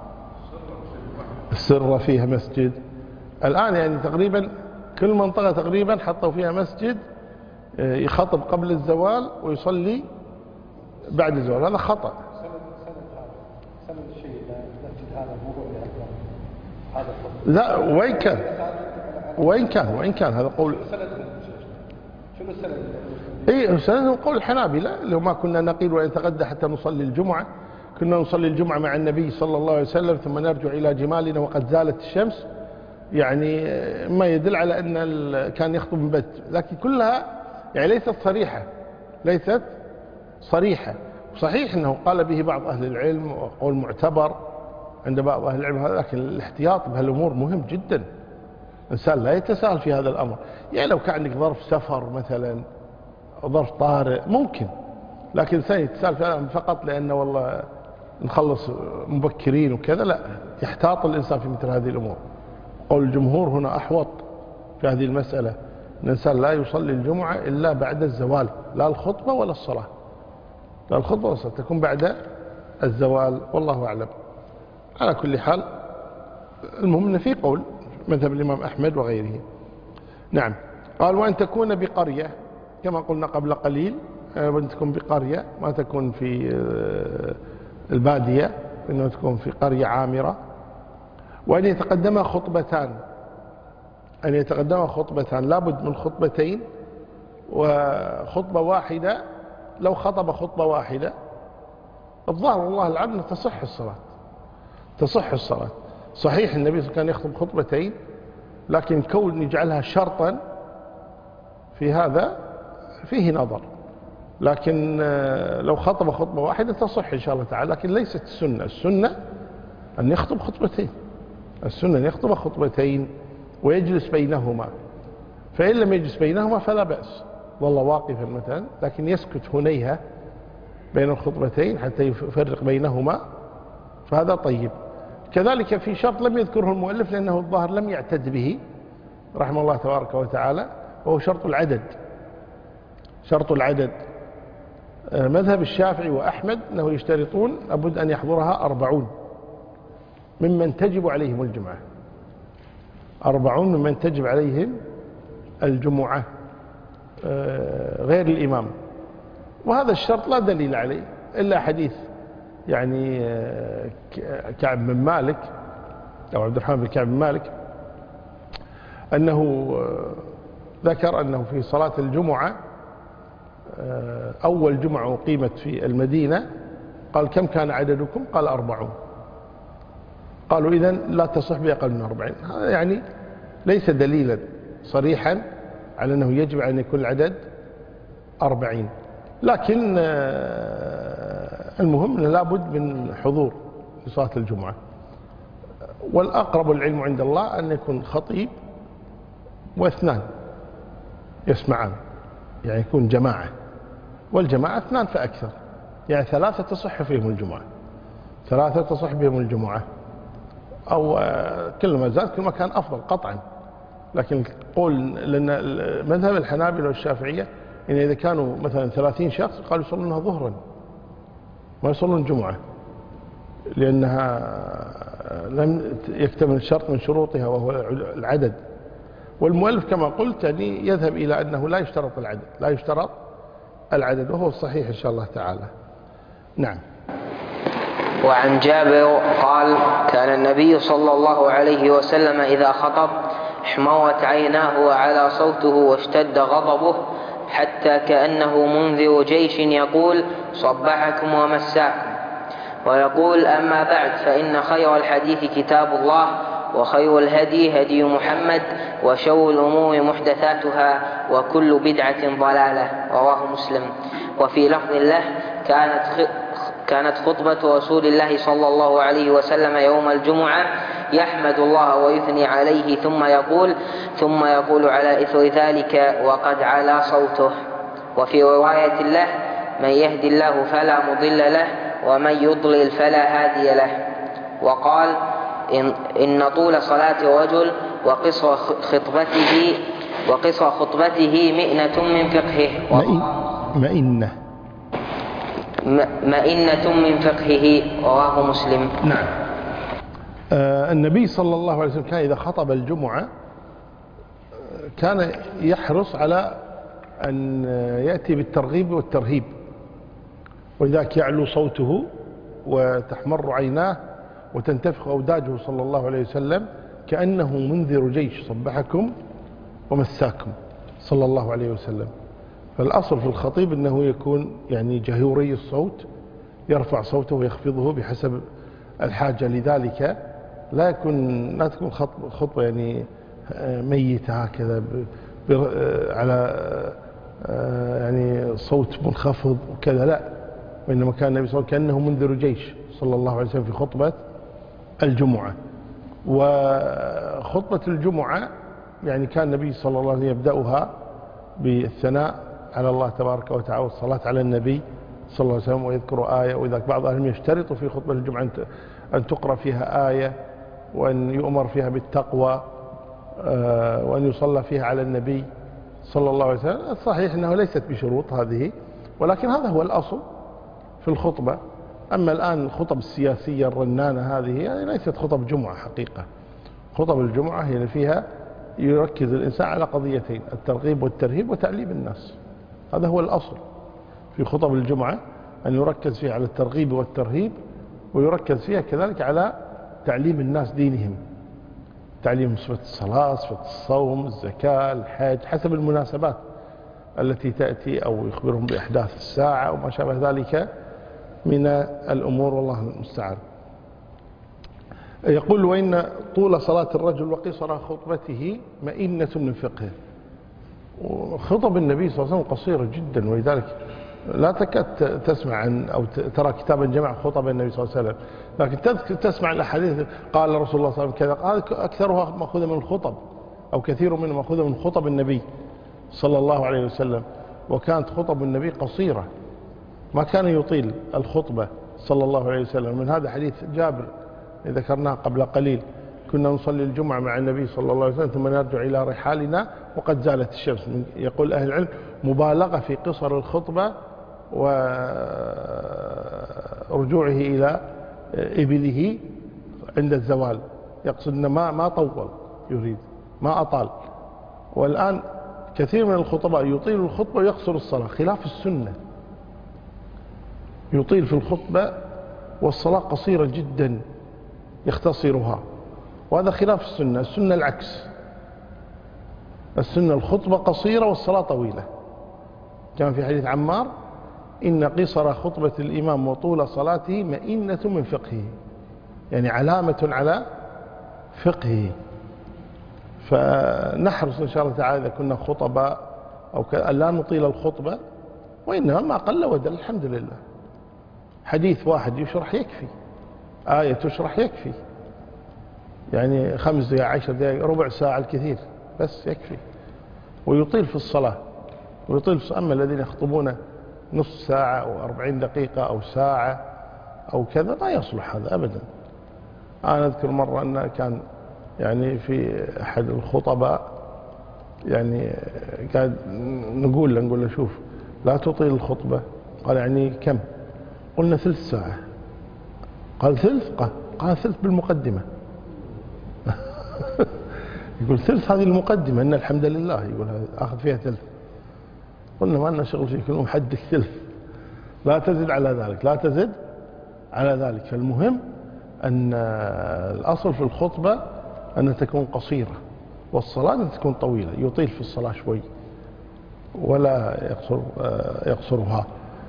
السرة فيها مسجد. الآن يعني تقريبا كل منطقة تقريبا حطوا فيها مسجد يخطب قبل الزوال ويصلي بعد الزوال. هذا خطأ. سند الشيء المسجد هذا مو هو اللي هذا لا، وين كان وين كان وين كان هذا قول. شنو السند؟ اي السند قول الحنابلة، لو ما كنا نقيل وإن تغدى حتى نصلي الجمعة، كنا نصلي الجمعة مع النبي صلى الله عليه وسلم ثم نرجع إلى جمالنا وقد زالت الشمس، يعني ما يدل على أن كان يخطب من بدء، لكن كلها يعني ليست صريحة، ليست صريحة. صحيح أنه قال به بعض أهل العلم وقول معتبر عند بعض أهل العلم هذا، لكن الاحتياط بهالأمور مهم جدا، الإنسان لا يتساهل في هذا الأمر. يعني لو كان عندك ظرف سفر مثلا أو ظرف طارئ ممكن، لكن الإنسان يتساهل في هذا فقط لأنه والله نخلص مبكرين وكذا، لا، يحتاط الإنسان في مثل هذه الأمور. قول الجمهور هنا أحوط في هذه المسألة، الإنسان لا يصلي الجمعة إلا بعد الزوال، لا الخطبة ولا الصلاة، لا الخطبة ولا الصلاة، تكون بعد الزوال، والله أعلم. على كل حال المهم أن في قول مذهب الإمام أحمد وغيره. نعم. قال وأن تكون بقرية كما قلنا قبل قليل، وأن تكون بقرية، ما تكون في البادية، إنه تكون في قرية عامرة. وأن يتقدمها خطبتان، أن يتقدمها خطبتان، لابد من خطبتين وخطبة واحدة. لو خطب خطبة واحدة الظاهر والله العلم تصح الصلاة، تصح الصلاة. صحيح النبي صلى الله عليه وسلم كان يخطب خطبتين، لكن كون يجعلها شرطا في هذا فيه نظر. لكن لو خطب خطبة واحدة تصح إن شاء الله تعالى، لكن ليست السنة. السنة أن يخطب خطبتين، السنة أن يخطب خطبتين ويجلس بينهما، فإن لم يجلس بينهما فلا بأس، ظل واقفا مثلا، لكن يسكت هنيها بين الخطبتين حتى يفرق بينهما، فهذا طيب. كذلك في شرط لم يذكره المؤلف لأنه الظاهر لم يعتد به رحمه الله تبارك وتعالى، وهو شرط العدد. شرط العدد مذهب الشافعي وأحمد أنه يشترطون لابد أن يحضرها أربعون ممن تجب عليهم الجمعة، أربعون ممن تجب عليهم الجمعة غير الإمام. وهذا الشرط لا دليل عليه إلا حديث يعني كعب بن مالك أو عبد الرحمن بن كعب بن مالك أنه ذكر أنه في صلاة الجمعة أول جمعة أقيمت في المدينة قال كم كان عددكم؟ قال أربعون. قالوا إذن لا تصح بأقل من أربعين. هذا يعني ليس دليلا صريحا على أنه يجب أن يكون العدد أربعين، لكن المهم أنه لابد من حضور لصلاة الجمعة. والأقرب العلم عند الله أن يكون خطيب واثنان يسمعان، يعني يكون جماعة، والجماعة اثنان فأكثر، يعني ثلاثة تصح فيهم الجمعة، ثلاثة تصح بهم الجمعة، أو كل ما زاد كل ما كان أفضل قطعا. لكن قول لأن مذهب الحنابلة والشافعية إن إذا كانوا مثلا ثلاثين شخص قالوا يصلونها ظهرا ما يصلون جمعة، لأنها لم يكتمل شرط من شروطها وهو العدد. والمؤلف كما قلت يعني يذهب إلى أنه لا يشترط العدد، لا يشترط العدد، وهو الصحيح إن شاء الله تعالى. نعم. وعن جابر قال كان النبي صلى الله عليه وسلم إذا خطب احمرت عيناه وعلى صوته واشتد غضبه حتى كأنه منذر جيش يقول صبحكم ومساكم، ويقول أما بعد فإن خير الحديث كتاب الله وخير الهدي هدي محمد وشر الأمور محدثاتها وكل بدعة ضلالة. رواه مسلم. وفي لفظ له كانت كانت خطبة رسول الله صلى الله عليه وسلم يوم الجمعة يحمد الله ويثني عليه ثم يقول ثم يقول على إثر ذلك وقد علا صوته. وفي رواية له من يهد الله فلا مضل له ومن يضلل فلا هادي له. وقال إن, إن طول صلاة الرجل وقصر خطبته وقصر خطبته مئنة من فقهه مئنة مئنة من فقهه. رواه مسلم. نعم. آه النبي صلى الله عليه وسلم كان إذا خطب الجمعة كان يحرص على أن يأتي بالترغيب والترهيب، وذاك يعلو صوته وتحمر عيناه وتنتفخ أوداجه صلى الله عليه وسلم كأنه منذر جيش صبحكم ومساكم صلى الله عليه وسلم. فالأصل في الخطيب أنه يكون يعني جهوري الصوت، يرفع صوته ويخفضه بحسب الحاجة لذلك، لا يكون لا تكون خطبة يعني ميتة هكذا على يعني صوت منخفض وكذا، لا، وإنما كان النبي صلى الله عليه وسلم كأنه منذر جيش صلى الله عليه وسلم في خطبة الجمعة. وخطبة الجمعة يعني كان النبي صلى الله عليه وسلم يبدأها بالثناء على الله تبارك وتعالى والصلاة على النبي صلى الله عليه وسلم ويذكر آية. وإذا بعض أهلهم يشترط في خطبة الجمعة أن تقرأ فيها آية وأن يؤمر فيها بالتقوى وأن يصلى فيها على النبي صلى الله عليه وسلم. الصحيح أنه ليست بشروط هذه، ولكن هذا هو الأصل في الخطبة. أما الآن الخطب السياسية الرنانة هذه يعني ليست خطب جمعة حقيقة. خطب الجمعة هي فيها يركز الإنسان على قضيتين: الترغيب والترهيب وتعليم الناس. هذا هو الأصل في خطب الجمعة، أن يركز فيها على الترغيب والترهيب، ويركز فيها كذلك على تعليم الناس دينهم تعليم صفة الصلاة، صفة الصوم، الزكاة، الحج، حسب المناسبات التي تأتي، أو يخبرهم بأحداث الساعة وما شابه ذلك من الأمور، والله المستعان. يقول: وإن طول صلاة الرجل وقصر خطبته مئنة من فقهه. وخطب النبي صلى الله عليه وسلم قصيرة جدا، ولذلك لا تكاد تسمع عن أو ترى كتابا جمع خطب النبي صلى الله عليه وسلم، لكن تسمع الأحاديث قال رسول الله صلى الله عليه وسلم كذا، أكثرها مأخوذة من الخطب، أو كثير منها مأخوذة من خطب النبي صلى الله عليه وسلم. وكانت خطب النبي قصيرة، ما كان يطيل الخطبة صلى الله عليه وسلم. من هذا حديث جابر ذكرناه قبل قليل: كنا نصلي الجمعة مع النبي صلى الله عليه وسلم ثم نرجع إلى رحالنا وقد زالت الشمس. يقول أهل العلم: مبالغة في قصر الخطبة ورجوعه إلى إبله عند الزوال، يقصد أنه ما ما طول، يريد ما أطال. والآن كثير من الخطباء يطيل الخطبة ويقصر الصلاة، خلاف السنة. يطيل في الخطبة والصلاة قصيرة جدا يختصرها، وهذا خلاف السنة. السنة العكس، السنة الخطبة قصيرة والصلاة طويلة، كما في حديث عمار: إن قصر خطبة الإمام وطول صلاته مئنة من فقهه، يعني علامة على فقهه. فنحرص إن شاء الله تعالى إذا كنا خطباء أو لا نطيل الخطبة، وإنما ما قل ودل، الحمد لله. حديث واحد يشرح يكفي، آية تشرح يكفي، يعني خمس دقائق، عشر دقائق، ربع ساعة الكثير بس يكفي. ويطيل في الصلاة، ويطيل في. أما الذين يخطبون نصف ساعة أو أربعين دقيقة أو ساعة أو كذا، ما يصلح هذا أبدا. أنا أذكر مرة أن كان يعني في أحد الخطباء يعني قاعد نقول له نقول له شوف لا تطيل الخطبة. قال: يعني كم؟ قلنا: ثلث ساعة. قال: ثلث؟ قال: ثلث بالمقدمة. يقول: ثلث هذه المقدمة، إن الحمد لله، يقول أخذ فيها ثلث. قلنا: ما لنا شغل فيك، المهم حدك ثلث، لا تزد على ذلك، لا تزد على ذلك. فالمهم أن الأصل في الخطبة أن تكون قصيرة، والصلاة أن تكون طويلة، يطيل في الصلاة شوي ولا يقصر يقصرها.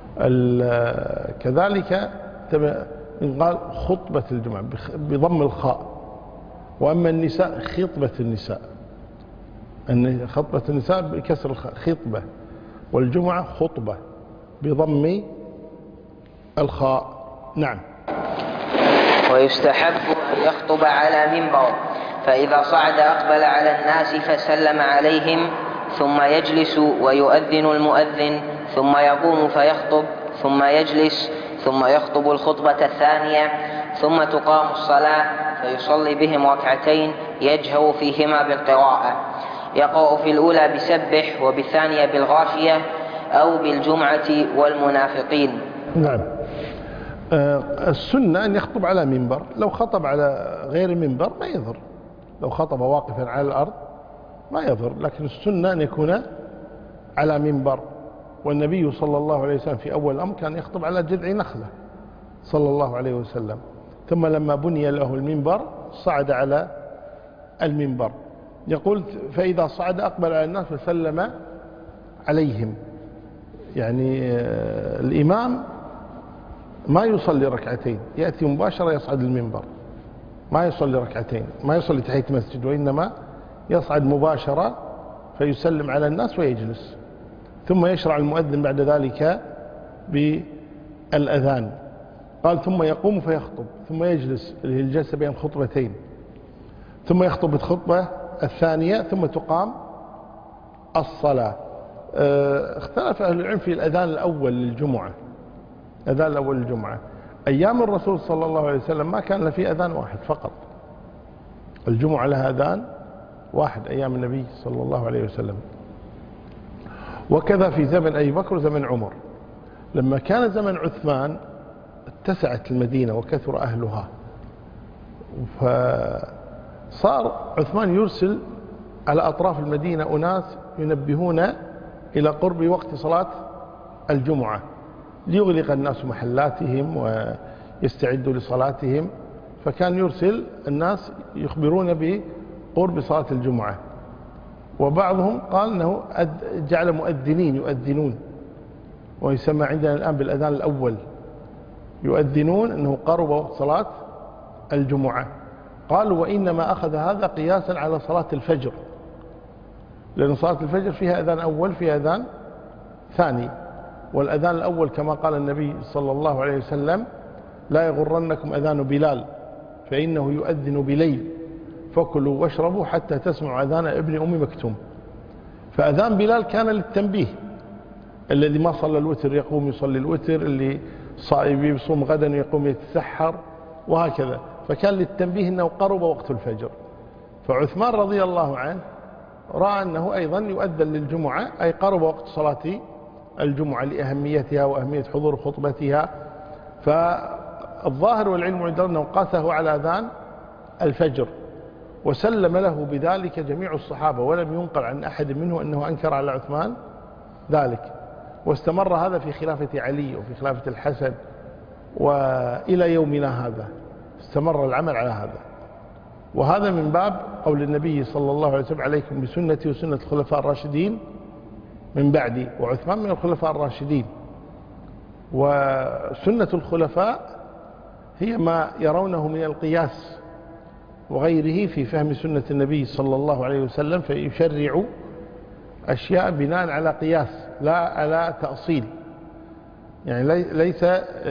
كذلك قال خطبة الجمعة بضم الخاء. وأما النساء خطبة النساء، أن خطبة النساء بكسر الخاء خطبة، والجمعة خطبة بضم الخاء. نعم. ويستحب أن يخطب على منبر، فإذا صعد أقبل على الناس فسلم عليهم، ثم يجلس ويؤذن المؤذن، ثم يقوم فيخطب، ثم يجلس، ثم يخطب الخطبة الثانية، ثم تقام الصلاة فيصلي بهم ركعتين يجهر فيهما بالقراءة، يقرأ في الأولى بسبح وبالثانية بالغاشية أو بالجمعة والمنافقين. نعم. السنة أن يخطب على منبر. لو خطب على غير منبر ما يضر، لو خطب واقفا على الأرض ما يضر، لكن السنة أن يكون على منبر. والنبي صلى الله عليه وسلم في أول الأمر كان يخطب على جذع نخلة صلى الله عليه وسلم، ثم لما بني له المنبر صعد على المنبر. يقول: فإذا صعد أقبل على الناس فسلم عليهم. يعني الإمام ما يصلي ركعتين، يأتي مباشرة يصعد المنبر، ما يصلي ركعتين، ما يصلي تحية مسجد، وإنما يصعد مباشرة فيسلم على الناس ويجلس، ثم يشرع المؤذن بعد ذلك بالأذان. قال: ثم يقوم فيخطب، ثم يجلس، اللي هي الجلسة بين خطبتين، ثم يخطب الخطبة الثانية، ثم تقام الصلاة. اختلف أهل العلم في الأذان الأول للجمعة. الأذان الأول للجمعة أيام الرسول صلى الله عليه وسلم ما كان في أذان واحد فقط، الجمعة لها أذان واحد أيام النبي صلى الله عليه وسلم. وكذا في زمن أبي بكر وزمن عمر. لما كان زمن عثمان اتسعت المدينة وكثر أهلها، فصار عثمان يرسل على أطراف المدينة أناس ينبهون إلى قرب وقت صلاة الجمعة ليغلق الناس محلاتهم ويستعدوا لصلاتهم. فكان يرسل الناس يخبرون قرب بصلاة الجمعة. وبعضهم قال أنه جعل مؤذنين يؤذنون، ويسمى عندنا الآن بالأذان الأول، يؤذنون أنه قرب وقت صلاة الجمعة. قالوا وإنما أخذ هذا قياسا على صلاة الفجر، لأن صلاة الفجر فيها أذان أول فيها أذان ثاني، والأذان الأول كما قال النبي صلى الله عليه وسلم لا يغرنكم أذان بلال فإنه يؤذن بليل فكلوا واشربوا حتى تسمعوا أذان ابن أم مكتوم. فأذان بلال كان للتنبيه، الذي ما صلى الوتر يقوم يصلي الوتر، اللي صائم يصوم غدا يقوم يتسحر وهكذا، فكان للتنبيه أنه قرب وقت الفجر. فعثمان رضي الله عنه رأى أنه أيضا يؤذن للجمعة، أي قرب وقت صلاة الجمعة لأهميتها وأهمية حضور خطبتها. فالظاهر والعلم عندنا أنه قاسه على أذان الفجر، وسلم له بذلك جميع الصحابة، ولم ينقل عن أحد منه أنه أنكر على عثمان ذلك. واستمر هذا في خلافة علي وفي خلافة الحسن، وإلى يومنا هذا استمر العمل على هذا. وهذا من باب قول النبي صلى الله عليه وسلم عليكم بسنتي وسنة الخلفاء الراشدين من بعدي، وعثمان من الخلفاء الراشدين. وسنة الخلفاء هي ما يرونه من القياس وغيره في فهم سنة النبي صلى الله عليه وسلم، فيشرع أشياء بناء على قياس لا على تأصيل، يعني ليس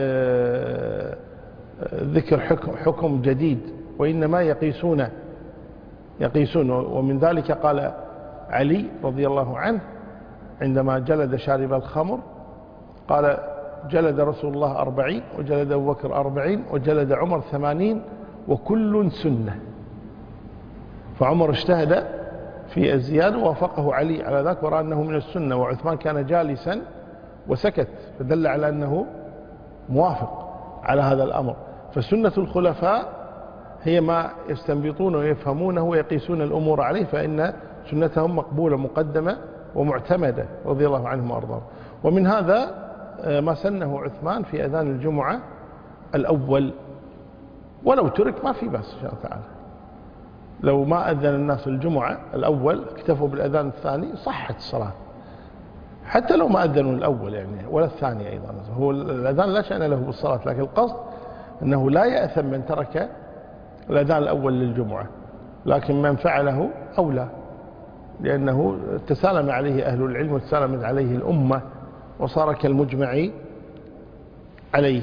ذكر حكم, حكم جديد، وإنما يقيسون يقيسون ومن ذلك قال علي رضي الله عنه عندما جلد شارب الخمر قال جلد رسول الله أربعين وجلد أبو بكر أربعين وجلد عمر ثمانين وكل سنة. فعمر اجتهد في الزيادة ووافقه علي على ذاك ورأى أنه من السنة، وعثمان كان جالسا وسكت، فدل على أنه موافق على هذا الأمر. فسنة الخلفاء هي ما يستنبطون ويفهمونه ويقيسون الأمور عليه، فإن سنتهم مقبولة مقدمة ومعتمدة رضي الله عنهم وأرضاهم. ومن هذا ما سنه عثمان في أذان الجمعة الأول، ولو ترك ما في بأس إن شاء الله تعالى. لو ما أذن الناس الجمعة الأول اكتفوا بالأذان الثاني صحت الصلاة، حتى لو ما أذنوا الأول يعني ولا الثاني أيضا. هو الأذان لا شأن له بالصلاة، لكن القصد أنه لا يأثم من ترك الأذان الأول للجمعة، لكن من فعله أولى، لأنه تسالم عليه أهل العلم وتسالمت عليه الأمة وصار كالمجمع عليه.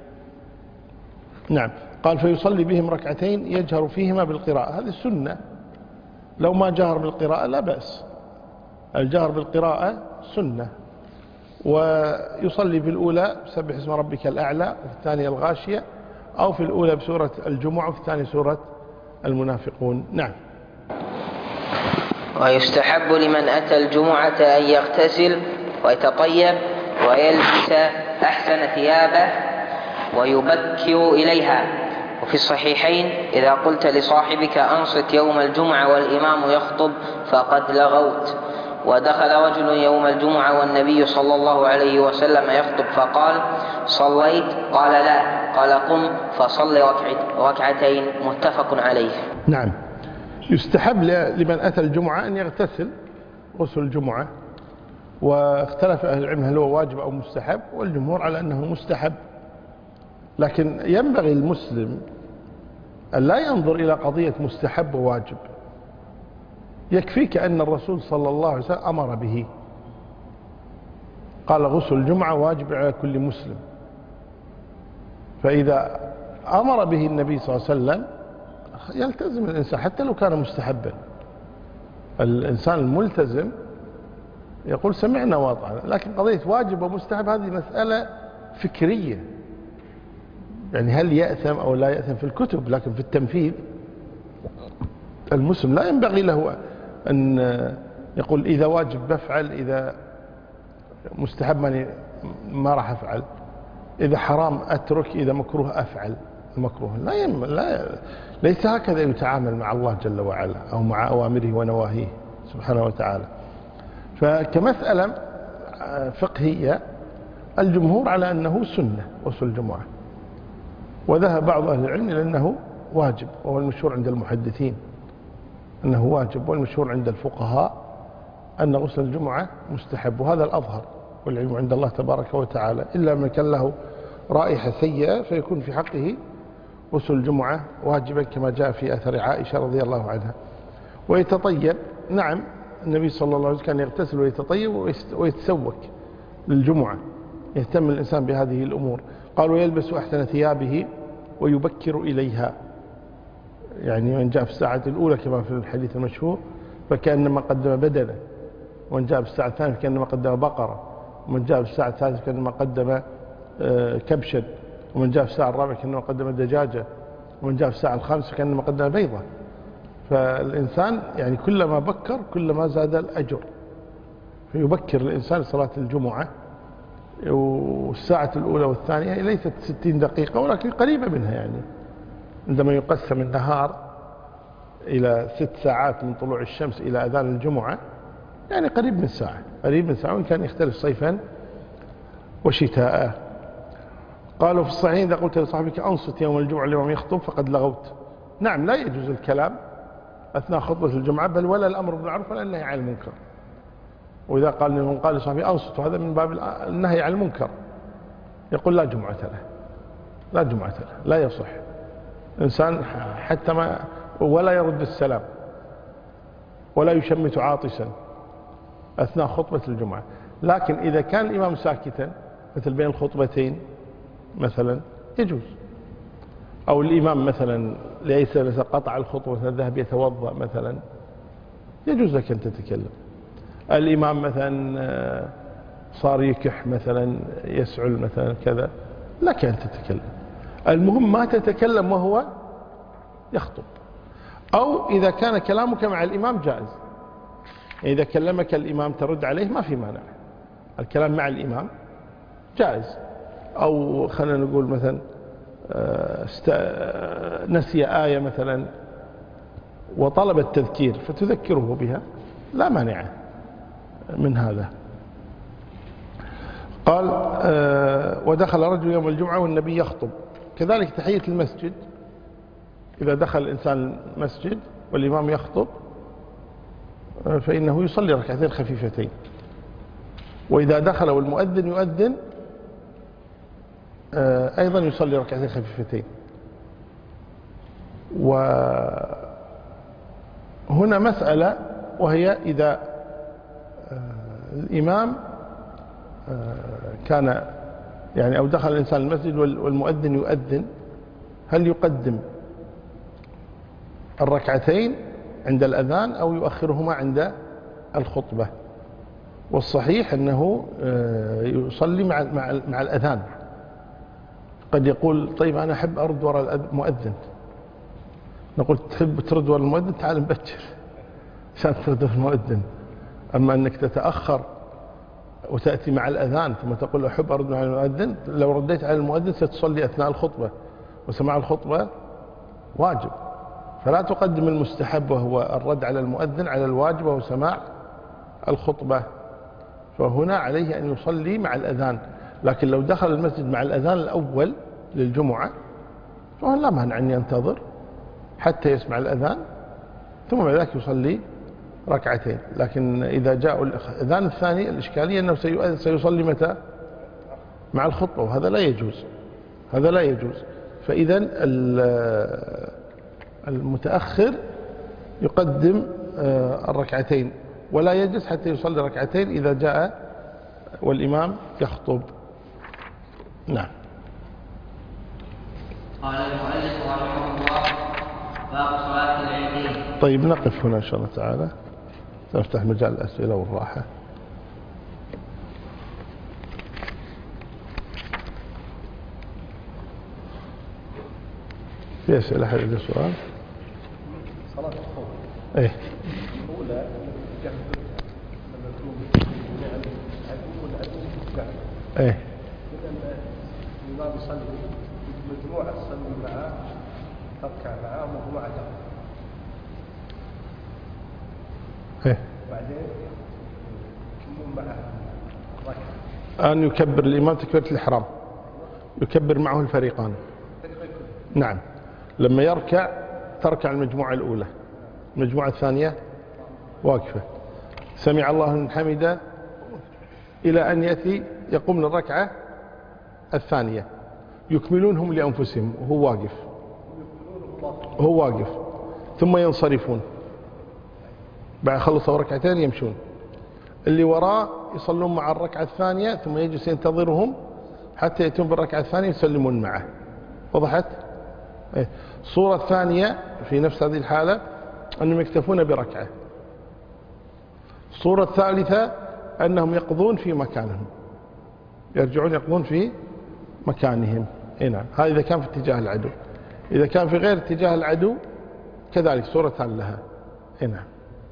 نعم. قال فيصلي بهم ركعتين يجهر فيهما بالقراءة، هذه السنة. لو ما جهر بالقراءة لا بأس، الجهر بالقراءة سنة. ويصلي في الأولى سبح اسم ربك الأعلى، وفي الثانية الغاشية، أو في الأولى بسورة الجمعة وفي الثانية سورة المنافقون. نعم. ويستحب لمن أتى الجمعة أن يغتسل ويتطيب ويلبس أحسن ثيابه ويبكر إليها. وفي الصحيحين إذا قلت لصاحبك أنصت يوم الجمعة والإمام يخطب فقد لغوت. ودخل رجل يوم الجمعة والنبي صلى الله عليه وسلم يخطب فقال صليت؟ قال لا. قال قم فصل ركعتين. متفق عليه. نعم. يستحب لمن أتى الجمعة أن يغتسل غسل الجمعة، واختلف أهل العلم هل هو واجب أو مستحب، والجمهور على أنه مستحب. لكن ينبغي المسلم أن لا ينظر إلى قضية مستحب وواجب، يكفيك أن الرسول صلى الله عليه وسلم أمر به، قال غسل الجمعة واجب على كل مسلم. فإذا أمر به النبي صلى الله عليه وسلم يلتزم الإنسان حتى لو كان مستحبا. الإنسان الملتزم يقول سمعنا واطعنا، لكن قضية واجب ومستحب هذه مسألة فكرية، يعني هل يأثم أو لا يأثم في الكتب، لكن في التنفيذ المسلم لا ينبغي له أن يقول إذا واجب بفعل، إذا مستحب ما راح أفعل، إذا حرام أترك، إذا مكروه أفعل المكروه. لا, يم... لا ليس هكذا يتعامل مع الله جل وعلا أو مع أوامره ونواهيه سبحانه وتعالى. فكمسألة فقهية الجمهور على أنه سنة غسل الجمعة، وذهب بعض أهل العلم إلى أنه واجب، وهو المشهور عند المحدثين أنه واجب، والمشهور عند الفقهاء أن غسل الجمعة مستحب، وهذا الأظهر والعلم عند الله تبارك وتعالى، إلا من كان له رائحة سيئة فيكون في حقه غسل الجمعة واجبا كما جاء في أثر عائشة رضي الله عنها. ويتطيب، نعم النبي صلى الله عليه وسلم كان يغتسل ويتطيب ويتسوك للجمعة، يهتم الإنسان بهذه الأمور. قال ويلبس أحسن ثيابه ويبكر إليها، يعني من جاء في الساعة الأولى كما في الحديث المشهور فكأنما قدم بدنه، ومن جاء في الساعة الثانية فكأنما قدم بقرة، ومن جاء في الساعة الثالثة فكأنما قدم كبشا، ومن جاء في الساعة الرابعة كأنما قدم دجاجة، ومن جاء في الساعة الخامسة فكأنما قدم بيضة. فالإنسان يعني كلما بكر كلما زاد الأجر، فيبكر الإنسان لصلاة الجمعة، والساعة الأولى والثانية ليست ستين دقيقة ولكن قريبة منها، يعني عندما يقسم النهار إلى ست ساعات من طلوع الشمس إلى أذان الجمعة يعني قريب من ساعة، قريب من ساعة، وإن كان يختلف صيفا وشتاء. قالوا في الصحيحين إذا قلت لصاحبك أنصت يوم الجمعة الإمام يخطب فقد لغوت. نعم لا يجوز الكلام أثناء خطبة الجمعة، بل ولا الأمر بالمعروف ولا النهي عن المنكر. وإذا قال من قال لصاحبه أنصت هذا من باب النهي عن المنكر، يقول لا جمعة له، لا جمعة له، لا يصح إنسان حتى ما ولا يرد السلام ولا يشمت عاطسا أثناء خطبة الجمعة. لكن إذا كان الإمام ساكتا مثل بين الخطبتين مثلا يجوز، أو الإمام مثلا ليس قطع الخطبة ذهب يتوضأ مثلا يجوز لك أن تتكلم. الإمام مثلا صار يكح مثلا يسعل مثلا كذا لك أن تتكلم، المهم ما تتكلم وهو يخطب. أو إذا كان كلامك مع الإمام جائز، إذا كلمك الإمام ترد عليه ما في مانع، الكلام مع الإمام جائز. أو خلينا نقول مثلا است... نسي آية مثلا وطلب التذكير فتذكره بها لا مانع من هذا. قال ودخل رجل يوم الجمعة والنبي يخطب. كذلك تحية المسجد، إذا دخل الإنسان المسجد والإمام يخطب فإنه يصلي ركعتين خفيفتين، وإذا دخل والمؤذن يؤذن أيضا يصلي ركعتين خفيفتين. وهنا مسألة وهي إذا الإمام كان يعني أو دخل الإنسان المسجد والمؤذن يؤذن، هل يقدم الركعتين عند الأذان أو يؤخرهما عند الخطبة؟ والصحيح أنه يصلي مع مع الأذان. قد يقول طيب أنا أحب أرد وراء المؤذن، نقول تحب ترد وراء المؤذن تعال نبكر عشان ترد وراء المؤذن. أما أنك تتأخر وتأتي مع الأذان ثم تقول أحب أرد مع المؤذن، لو رديت على المؤذن ستصلي أثناء الخطبة، وسماع الخطبة واجب، فلا تقدم المستحب وهو الرد على المؤذن على الواجب وهو سماع الخطبة. فهنا عليه أن يصلي مع الأذان. لكن لو دخل المسجد مع الأذان الأول للجمعة فهو لا مانع أن ينتظر حتى يسمع الأذان ثم بعد ذلك يصلي ركعتين. لكن إذا جاء الأذان الثاني الإشكالية أنه سيصلي متى؟ مع الخطبة، وهذا لا يجوز، هذا لا يجوز. فإذا المتأخر يقدم الركعتين ولا يجلس حتى يصلي ركعتين إذا جاء والإمام يخطب. نعم. قال المؤلف رحمه الله باب صلاة العيدين. طيب نقف هنا إن شاء الله تعالى، سنفتح مجال الأسئلة والراحة. في أسئلة حد عنده سؤال؟ صلاة الخوف إيه الأولى جهة لما يكون عدو العدو جهة إيه الإمام يصلي مجموعة تصلي معاه تركع معاه ومجموعة تركع إيه بعدين يكملون معه ركعة. أن يكبر الإمام تكبيرة الإحرام، يكبر معه الفريقان. نعم، لما يركع تركع المجموعة الأولى المجموعة الثانية واقفة، سمع الله لمن حمده إلى أن يأتي يقوم للركعة الثانية، يكملونهم لأنفسهم وهو واقف، هو واقف، ثم ينصرفون بعد خلصوا ركعتين يمشون، اللي وراه يصلون مع الركعة الثانية ثم يجلس ينتظرهم حتى يأتون بالركعة الثانية يسلمون معه. وضحت؟ الصورة الثانية في نفس هذه الحالة أنهم يكتفون بركعة. الصورة الثالثة أنهم يقضون في مكانهم، يرجعون يقضون في مكانهم. نعم، هذا إذا كان في اتجاه العدو. إذا كان في غير اتجاه العدو كذلك صورة لها. نعم.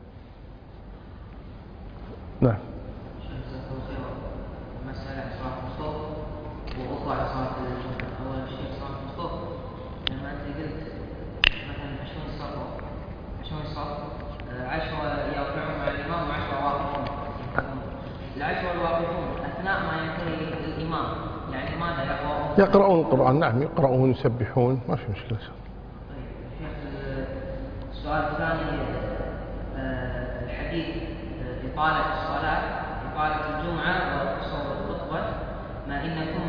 نعم. مسألة صلاة الصبح وأخرى على صلاة الجمعة. أول شيء صلاة الصبح لما أنت قلت مثلا عشرين صف عشرين صف عشرة يركعون مع الإمام وعشرة واقفون. العشرة الواقفون أثناء ما ينتهي الإمام يعني ماذا يقرؤون؟ يقرؤون القرآن. نعم، يقرؤون يسبحون، ما في مشكلة. طيب شيخ، السؤال الثاني الحديث إطالة الصلاة، إطالة الجمعة وقصر الخطبة ما إنكم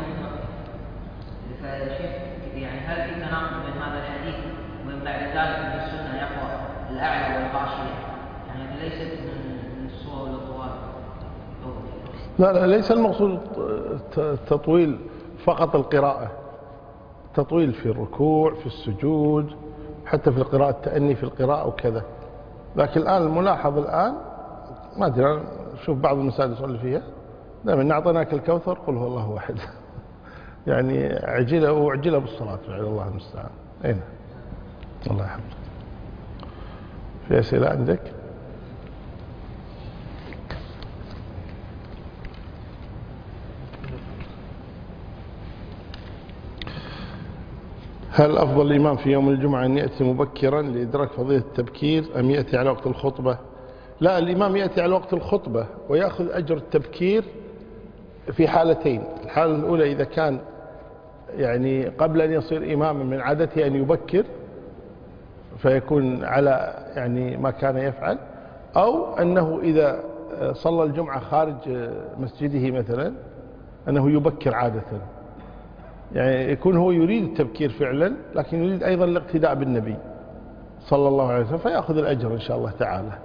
فشيخ يعني هل في تناقض بين هذا الحديث ومن بعد ذلك في السنة يقرأ الأعلى والغاشية؟ يعني ليست من الصور والطوال. لا لا، ليس المقصود التطويل فقط القراءة، تطويل في الركوع في السجود حتى في القراءة، التأني في القراءة وكذا. لكن الآن الملاحظ الآن ما أدري، شوف بعض المساجد يصلي فيها دائما نعطيناك الكوثر قل هو الله واحد يعني عجلة وعجلة بالصلاة فعل الله المستعان. أين الله يحفظك. في أسئلة عندك؟ هل أفضل الإمام في يوم الجمعة أن يأتي مبكرا لإدراك فضيلة التبكير أم يأتي على وقت الخطبة؟ لا، الإمام يأتي على وقت الخطبة ويأخذ أجر التبكير في حالتين. الحالة الأولى إذا كان يعني قبل أن يصير إماما من عادته أن يبكر فيكون على يعني ما كان يفعل، أو أنه إذا صلى الجمعة خارج مسجده مثلا أنه يبكر عادة، يعني يكون هو يريد التبكير فعلا لكن يريد أيضا الاقتداء بالنبي صلى الله عليه وسلم فيأخذ الأجر إن شاء الله تعالى.